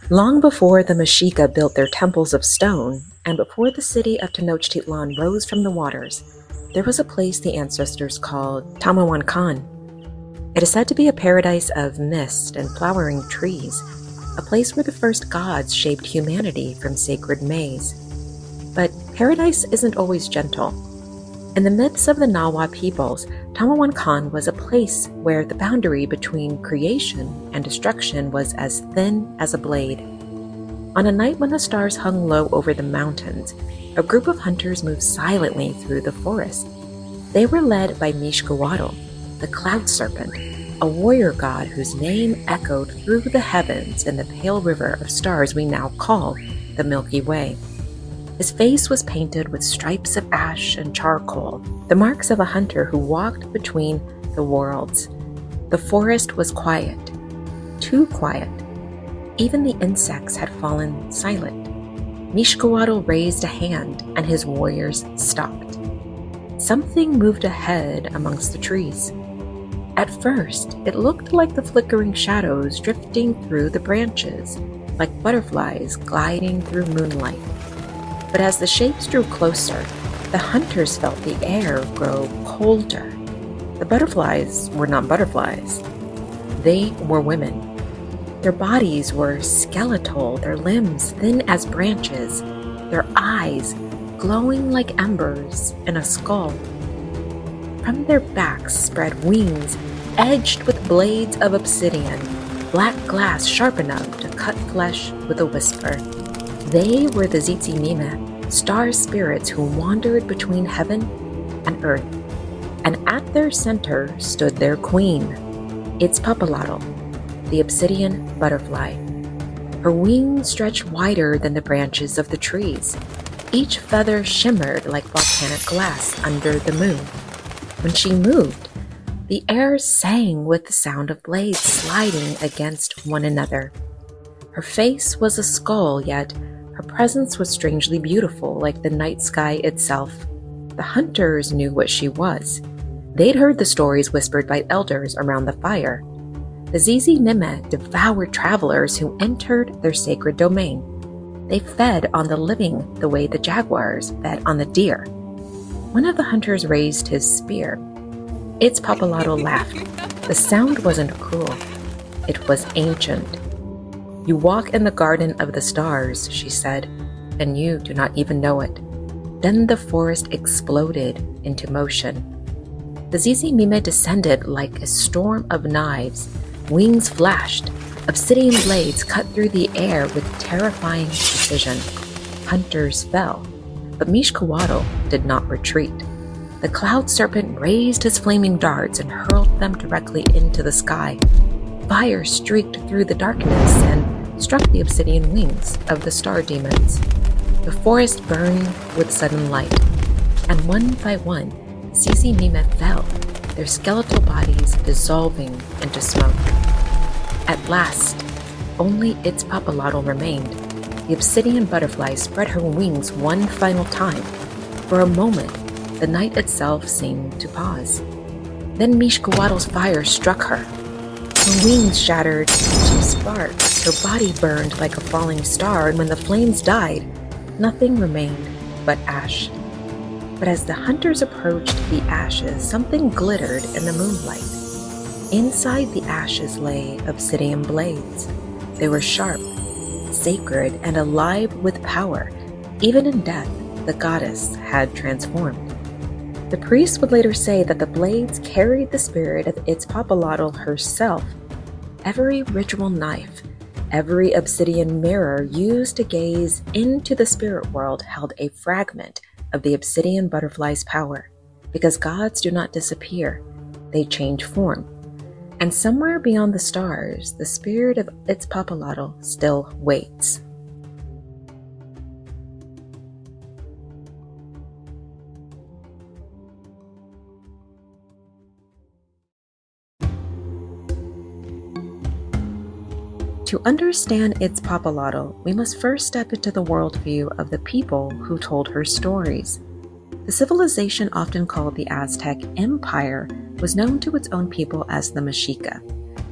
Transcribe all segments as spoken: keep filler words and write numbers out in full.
Long before the Mexica built their temples of stone, and before the city of Tenochtitlan rose from the waters, there was a place the ancestors called Tamahuancan. It is said to be a paradise of mist and flowering trees, a place where the first gods shaped humanity from sacred maize. But paradise isn't always gentle. In the myths of the Nahua peoples, Tamahuancan was a place where the boundary between creation and destruction was as thin as a blade. On a night when the stars hung low over the mountains, a group of hunters moved silently through the forest. They were led by Mixcoatl, the cloud serpent, a warrior god whose name echoed through the heavens in the pale river of stars we now call the Milky Way. His face was painted with stripes of ash and charcoal, the marks of a hunter who walked between the worlds. The forest was quiet, too quiet. Even the insects had fallen silent. Mixcoatl raised a hand, and his warriors stopped. Something moved ahead amongst the trees. At first, it looked like the flickering shadows drifting through the branches, like butterflies gliding through moonlight. But as the shapes drew closer, the hunters felt the air grow colder. The butterflies were not butterflies. They were women. Their bodies were skeletal, their limbs thin as branches, their eyes glowing like embers in a skull. From their backs spread wings edged with blades of obsidian, black glass sharp enough to cut flesh with a whisper. They were the Tzitzi Mime, star spirits who wandered between heaven and earth, and at their center stood their queen, Itzpapalotl, the obsidian butterfly. Her wings stretched wider than the branches of the trees. Each feather shimmered like volcanic glass under the moon. When she moved, the air sang with the sound of blades sliding against one another. Her face was a skull, yet her presence was strangely beautiful, like the night sky itself. The hunters knew what she was. They'd heard the stories whispered by elders around the fire. The Tzitzi Mime devoured travelers who entered their sacred domain. They fed on the living the way the jaguars fed on the deer. One of the hunters raised his spear. Itzpapalotl laughed. The sound wasn't cruel. It was ancient. You walk in the garden of the stars, she said, and you do not even know it. Then the forest exploded into motion. The Tzitzi Mime descended like a storm of knives. Wings flashed. Obsidian blades cut through the air with terrifying precision. Hunters fell, but Mixcoatl did not retreat. The cloud serpent raised his flaming darts and hurled them directly into the sky. Fire streaked through the darkness and struck the obsidian wings of the star demons. The forest burned with sudden light, and one by one, Tzitzi Mime fell, their skeletal bodies dissolving into smoke. At last, only Itzpapalotl remained. The obsidian butterfly spread her wings one final time. For a moment, the night itself seemed to pause. Then Mixcoatl's fire struck her. Her wings shattered into sparks. Her body burned like a falling star, and when the flames died, nothing remained but ash. But as the hunters approached the ashes, something glittered in the moonlight. Inside the ashes lay obsidian blades. They were sharp, sacred, and alive with power. Even in death, the goddess had transformed. The priest would later say that the blades carried the spirit of Itzpapalotl herself. Every ritual knife, every obsidian mirror used to gaze into the spirit world held a fragment of the obsidian butterfly's power. Because gods do not disappear, they change form. And somewhere beyond the stars, the spirit of Itzpapalotl still waits. To understand Itzpapalotl, we must first step into the worldview of the people who told her stories. The civilization often called the Aztec Empire was known to its own people as the Mexica.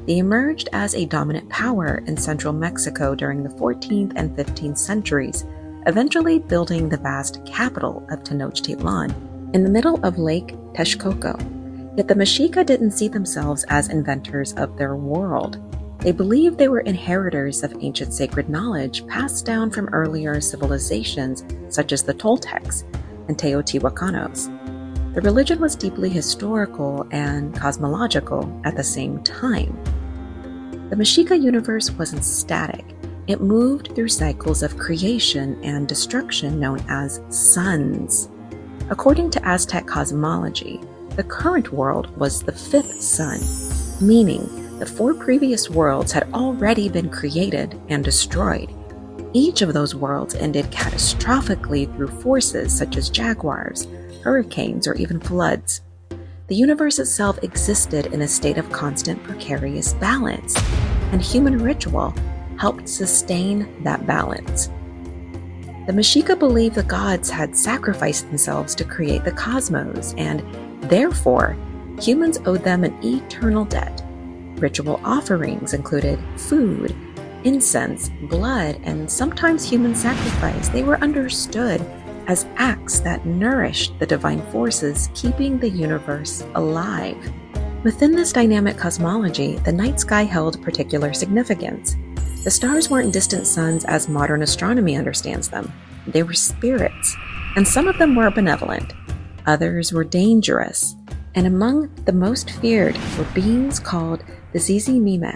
They emerged as a dominant power in central Mexico during the fourteenth and fifteenth centuries, eventually building the vast capital of Tenochtitlan in the middle of Lake Texcoco. Yet the Mexica didn't see themselves as inventors of their world. They believed they were inheritors of ancient sacred knowledge passed down from earlier civilizations such as the Toltecs and Teotihuacanos. The religion was deeply historical and cosmological at the same time. The Mexica universe wasn't static. It moved through cycles of creation and destruction known as suns. According to Aztec cosmology, the current world was the fifth sun, meaning the four previous worlds had already been created and destroyed. Each of those worlds ended catastrophically through forces such as jaguars, hurricanes, or even floods. The universe itself existed in a state of constant precarious balance, and human ritual helped sustain that balance. The Mexica believed the gods had sacrificed themselves to create the cosmos, and therefore, humans owed them an eternal debt. Ritual offerings included food, incense, blood, and sometimes human sacrifice. They were understood as acts that nourished the divine forces keeping the universe alive. Within this dynamic cosmology, the night sky held particular significance. The stars weren't distant suns as modern astronomy understands them. They were spirits, and some of them were benevolent. Others were dangerous, and among the most feared were beings called the Zizimime.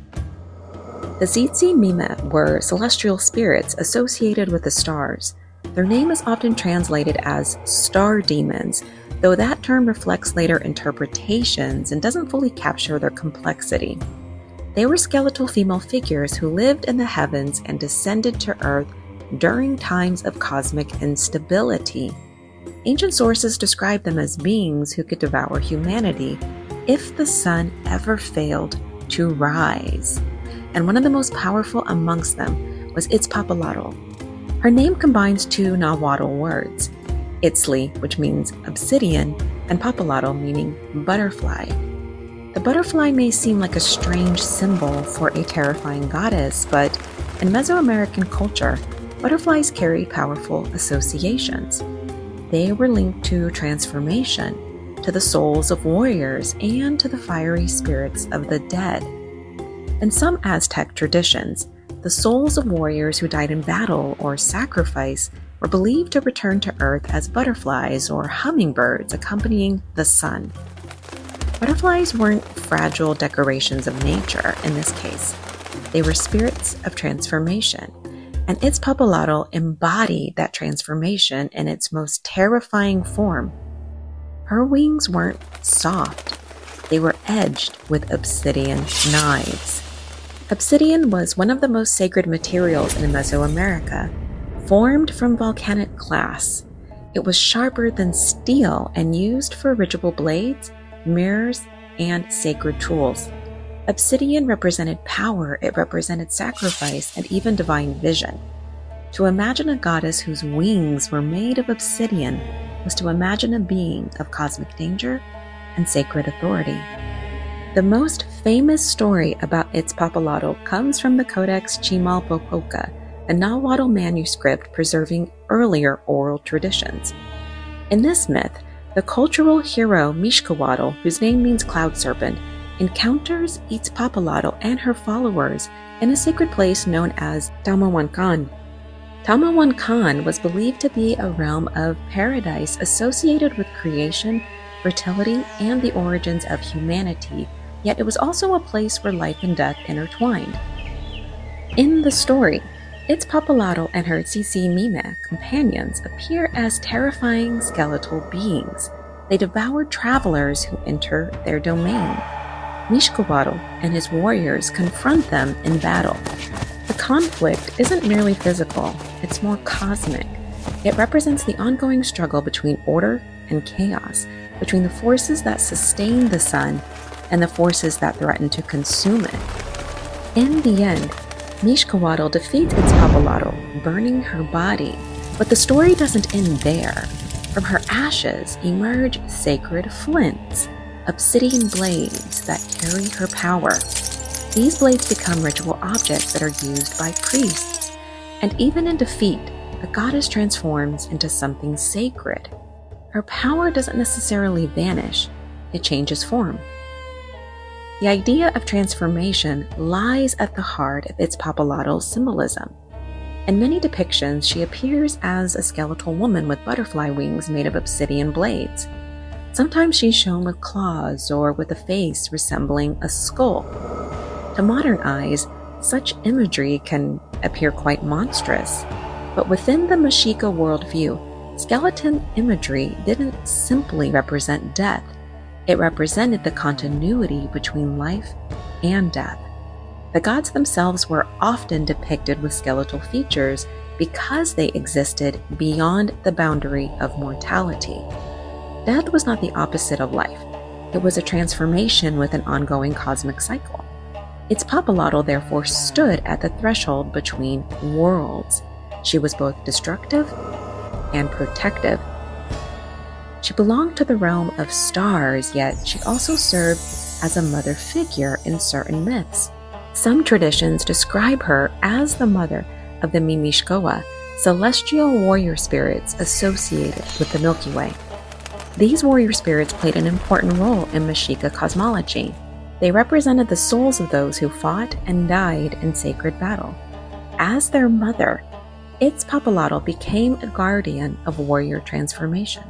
The Zizimime were celestial spirits associated with the stars. Their name is often translated as star demons, though that term reflects later interpretations and doesn't fully capture their complexity. They were skeletal female figures who lived in the heavens and descended to Earth during times of cosmic instability. Ancient sources describe them as beings who could devour humanity if the sun ever failed to rise. And one of the most powerful amongst them was Itzpapalotl. Her name combines two Nahuatl words, Itzli, which means obsidian, and Papalotl, meaning butterfly. The butterfly may seem like a strange symbol for a terrifying goddess, but in Mesoamerican culture, butterflies carried powerful associations. They were linked to transformation, to the souls of warriors, and to the fiery spirits of the dead. In some Aztec traditions, the souls of warriors who died in battle or sacrifice were believed to return to Earth as butterflies or hummingbirds accompanying the sun. Butterflies weren't fragile decorations of nature in this case. They were spirits of transformation, and Itzpapalotl embodied that transformation in its most terrifying form. Her wings weren't soft. They were edged with obsidian knives. Obsidian was one of the most sacred materials in Mesoamerica, formed from volcanic glass. It was sharper than steel and used for ritual blades, mirrors, and sacred tools. Obsidian represented power, it represented sacrifice, and even divine vision. To imagine a goddess whose wings were made of obsidian was to imagine a being of cosmic danger and sacred authority. The most famous story about Itzpapalotl comes from the Codex Chimalpopoca, a Nahuatl manuscript preserving earlier oral traditions. In this myth, the cultural hero Mixcoatl, whose name means cloud serpent, encounters Itzpapalotl and her followers in a sacred place known as Tamahuancan. Tamahuancan was believed to be a realm of paradise associated with creation, fertility, and the origins of humanity, yet it was also a place where life and death intertwined. In the story, Itzpapalotl and her Zizimime companions appear as terrifying skeletal beings. They devour travelers who enter their domain. Mixcoatl and his warriors confront them in battle. The conflict isn't merely physical, it's more cosmic. It represents the ongoing struggle between order and chaos, between the forces that sustain the sun and the forces that threaten to consume it. In the end, Mixcoatl defeats Itzpapalotl, burning her body. But the story doesn't end there. From her ashes emerge sacred flints, obsidian blades that carry her power. These blades become ritual objects that are used by priests, and even in defeat, the goddess transforms into something sacred. Her power doesn't necessarily vanish, it changes form. The idea of transformation lies at the heart of Itzpapalotl symbolism. In many depictions, she appears as a skeletal woman with butterfly wings made of obsidian blades. Sometimes she's shown with claws or with a face resembling a skull. To modern eyes, such imagery can appear quite monstrous, but within the Mexica worldview, skeleton imagery didn't simply represent death, it represented the continuity between life and death. The gods themselves were often depicted with skeletal features because they existed beyond the boundary of mortality. Death was not the opposite of life. It was a transformation with an ongoing cosmic cycle. Itzpapalotl therefore stood at the threshold between worlds. She was both destructive and protective. She belonged to the realm of stars, yet she also served as a mother figure in certain myths. Some traditions describe her as the mother of the Mimishkoa, celestial warrior spirits associated with the Milky Way. These warrior spirits played an important role in Mexica cosmology. They represented the souls of those who fought and died in sacred battle. As their mother, Itzpapalotl became a guardian of warrior transformation.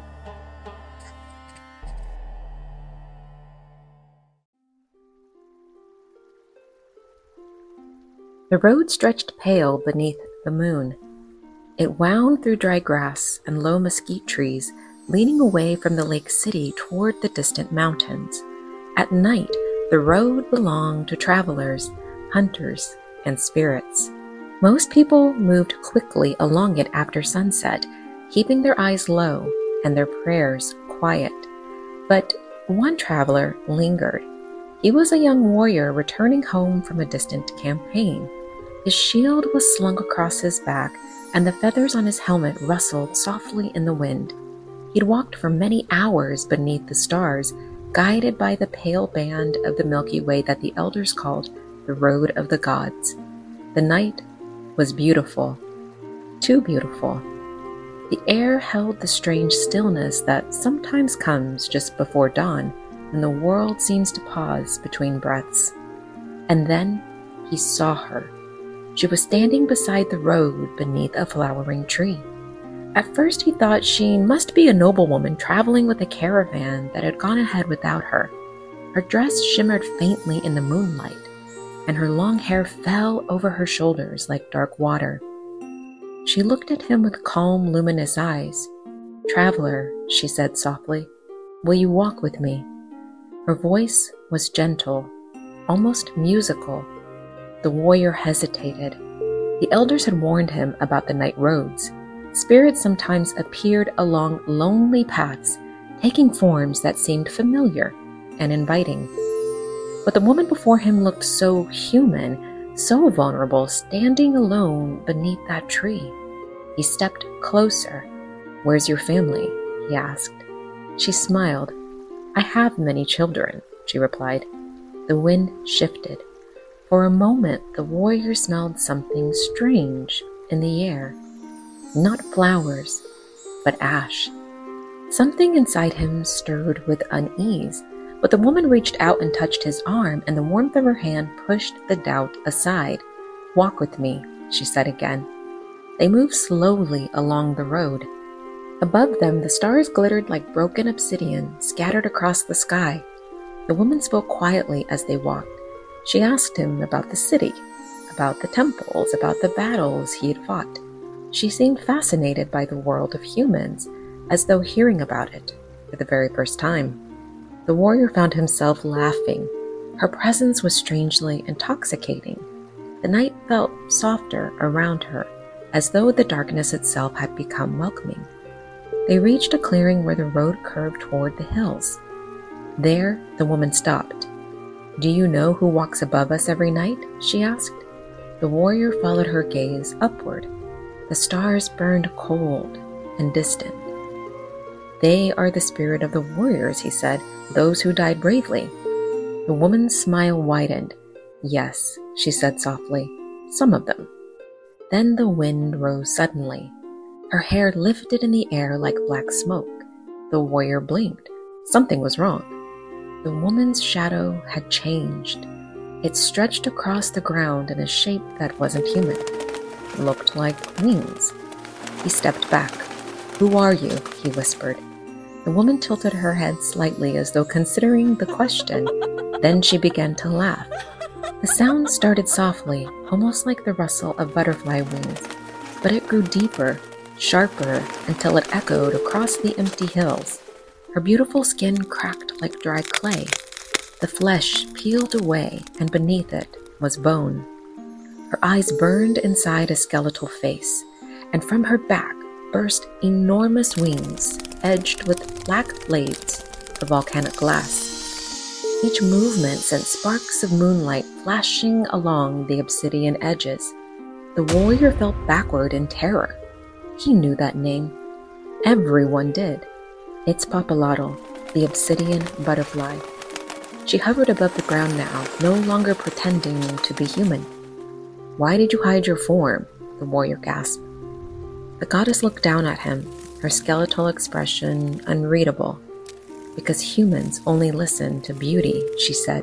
The road stretched pale beneath the moon. It wound through dry grass and low mesquite trees, leading away from the lake city toward the distant mountains. At night, the road belonged to travelers, hunters, and spirits. Most people moved quickly along it after sunset, keeping their eyes low and their prayers quiet. But one traveler lingered. He was a young warrior returning home from a distant campaign. His shield was slung across his back, and the feathers on his helmet rustled softly in the wind. He'd walked for many hours beneath the stars, guided by the pale band of the Milky Way that the elders called the Road of the Gods. The night was beautiful, too beautiful. The air held the strange stillness that sometimes comes just before dawn, when the world seems to pause between breaths. And then he saw her. She was standing beside the road beneath a flowering tree. At first he thought she must be a noblewoman traveling with a caravan that had gone ahead without her. Her dress shimmered faintly in the moonlight, and her long hair fell over her shoulders like dark water. She looked at him with calm, luminous eyes. "Traveler," she said softly, "will you walk with me?" Her voice was gentle, almost musical. The warrior hesitated. The elders had warned him about the night roads. Spirits sometimes appeared along lonely paths, taking forms that seemed familiar and inviting. But the woman before him looked so human, so vulnerable, standing alone beneath that tree. He stepped closer. "Where's your family?" he asked. She smiled. "I have many children," she replied. The wind shifted. For a moment, the warrior smelled something strange in the air. Not flowers, but ash. Something inside him stirred with unease, but the woman reached out and touched his arm, and the warmth of her hand pushed the doubt aside. "Walk with me," she said again. They moved slowly along the road. Above them, the stars glittered like broken obsidian scattered across the sky. The woman spoke quietly as they walked. She asked him about the city, about the temples, about the battles he had fought. She seemed fascinated by the world of humans, as though hearing about it for the very first time. The warrior found himself laughing. Her presence was strangely intoxicating. The night felt softer around her, as though the darkness itself had become welcoming. They reached a clearing where the road curved toward the hills. There, the woman stopped. "Do you know who walks above us every night?" she asked. The warrior followed her gaze upward. The stars burned cold and distant. "They are the spirit of the warriors," he said, "those who died bravely." The woman's smile widened. "Yes," she said softly, "some of them." Then the wind rose suddenly. Her hair lifted in the air like black smoke. The warrior blinked. Something was wrong. The woman's shadow had changed. It stretched across the ground in a shape that wasn't human. It looked like wings. He stepped back. "Who are you?" he whispered. The woman tilted her head slightly as though considering the question. Then she began to laugh. The sound started softly, almost like the rustle of butterfly wings, but it grew deeper, sharper, until it echoed across the empty hills. Her beautiful skin cracked like dry clay. The flesh peeled away, and beneath it was bone. Her eyes burned inside a skeletal face, and from her back burst enormous wings, edged with black blades of volcanic glass. Each movement sent sparks of moonlight flashing along the obsidian edges. The warrior fell backward in terror. He knew that name. Everyone did. Itzpapalatl, the obsidian butterfly. She hovered above the ground now, no longer pretending to be human. "Why did you hide your form?" the warrior gasped. The goddess looked down at him, her skeletal expression unreadable. "Because humans only listen to beauty," she said.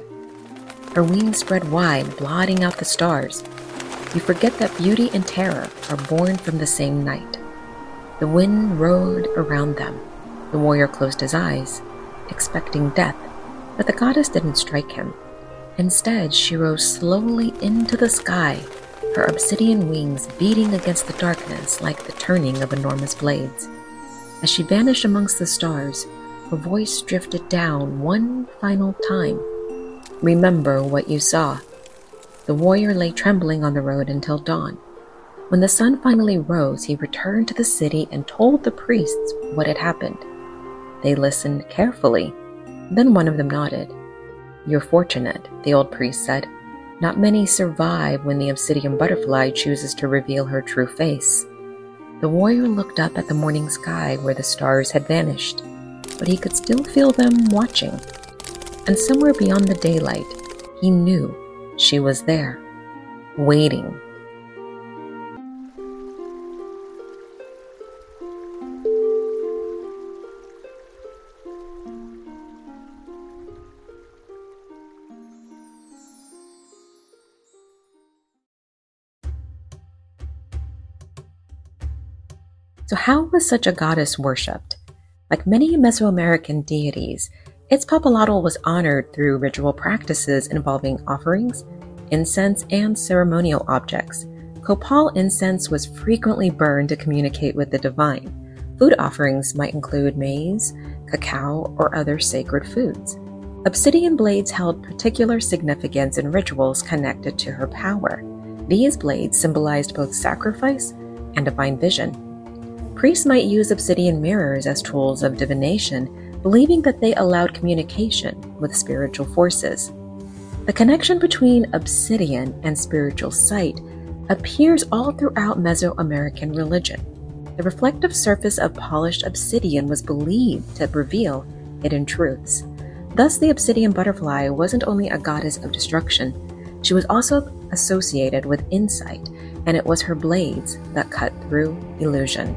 Her wings spread wide, blotting out the stars. "You forget that beauty and terror are born from the same night." The wind roared around them. The warrior closed his eyes, expecting death, but the goddess didn't strike him. Instead, she rose slowly into the sky, her obsidian wings beating against the darkness like the turning of enormous blades. As she vanished amongst the stars, her voice drifted down one final time. "Remember what you saw." The warrior lay trembling on the road until dawn. When the sun finally rose, he returned to the city and told the priests what had happened. They listened carefully. Then one of them nodded. "You're fortunate," the old priest said. "Not many survive when the obsidian butterfly chooses to reveal her true face." The warrior looked up at the morning sky where the stars had vanished, but he could still feel them watching. And somewhere beyond the daylight, he knew she was there, waiting. So how was such a goddess worshipped? Like many Mesoamerican deities, Itzpapalatl was honored through ritual practices involving offerings, incense, and ceremonial objects. Copal incense was frequently burned to communicate with the divine. Food offerings might include maize, cacao, or other sacred foods. Obsidian blades held particular significance in rituals connected to her power. These blades symbolized both sacrifice and divine vision. Priests might use obsidian mirrors as tools of divination, believing that they allowed communication with spiritual forces. The connection between obsidian and spiritual sight appears all throughout Mesoamerican religion. The reflective surface of polished obsidian was believed to reveal hidden truths. Thus, the obsidian butterfly wasn't only a goddess of destruction, she was also associated with insight, and it was her blades that cut through illusion.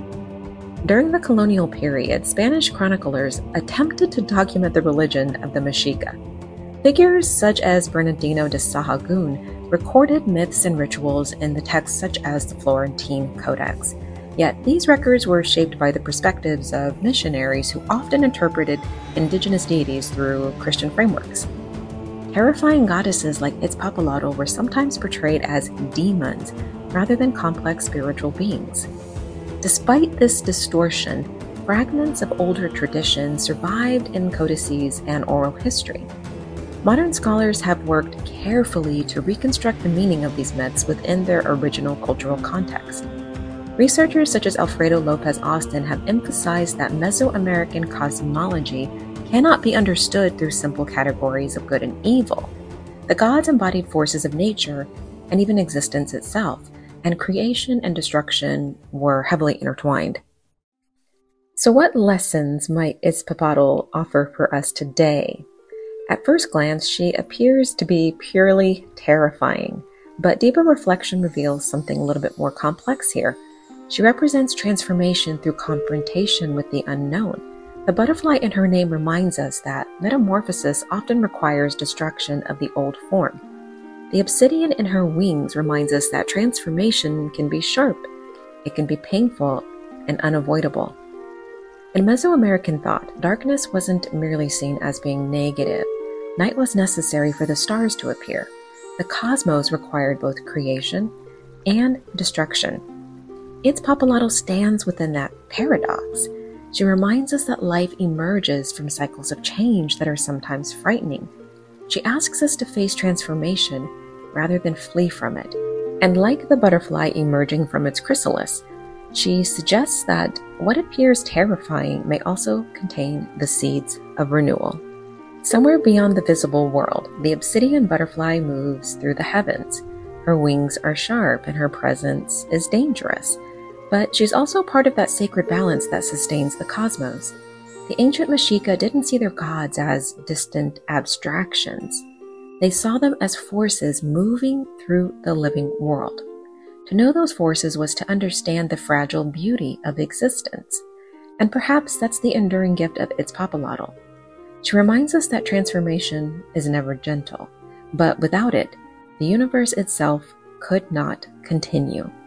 During the colonial period, Spanish chroniclers attempted to document the religion of the Mexica. Figures such as Bernardino de Sahagún recorded myths and rituals in the texts such as the Florentine Codex. Yet these records were shaped by the perspectives of missionaries who often interpreted indigenous deities through Christian frameworks. Terrifying goddesses like Itzpapalatl were sometimes portrayed as demons rather than complex spiritual beings. Despite this distortion, fragments of older traditions survived in codices and oral history. Modern scholars have worked carefully to reconstruct the meaning of these myths within their original cultural context. Researchers such as Alfredo Lopez Austin have emphasized that Mesoamerican cosmology cannot be understood through simple categories of good and evil. The gods embodied forces of nature and even existence itself, and creation and destruction were heavily intertwined. So what lessons might Itzpapalatl offer for us today? At first glance, she appears to be purely terrifying, but deeper reflection reveals something a little bit more complex here. She represents transformation through confrontation with the unknown. The butterfly in her name reminds us that metamorphosis often requires destruction of the old form. The obsidian in her wings reminds us that transformation can be sharp, it can be painful, and unavoidable. In Mesoamerican thought, darkness wasn't merely seen as being negative. Night was necessary for the stars to appear. The cosmos required both creation and destruction. Itzpopolatl stands within that paradox. She reminds us that life emerges from cycles of change that are sometimes frightening. She asks us to face transformation rather than flee from it. And like the butterfly emerging from its chrysalis, she suggests that what appears terrifying may also contain the seeds of renewal. Somewhere beyond the visible world, the obsidian butterfly moves through the heavens. Her wings are sharp and her presence is dangerous. But she's also part of that sacred balance that sustains the cosmos. The ancient Mexica didn't see their gods as distant abstractions. They saw them as forces moving through the living world. To know those forces was to understand the fragile beauty of existence. And perhaps that's the enduring gift of Itzpopolatl. She reminds us that transformation is never gentle, but without it, the universe itself could not continue.